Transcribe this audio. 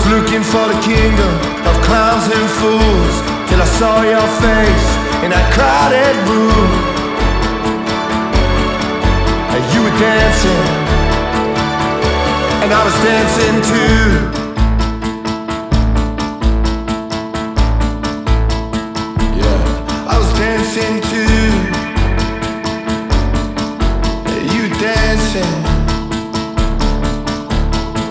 looking for the kingdom of clowns and fools till I saw your face in that crowded room. And you were dancing, and I was dancing too. Yeah, I was dancing too.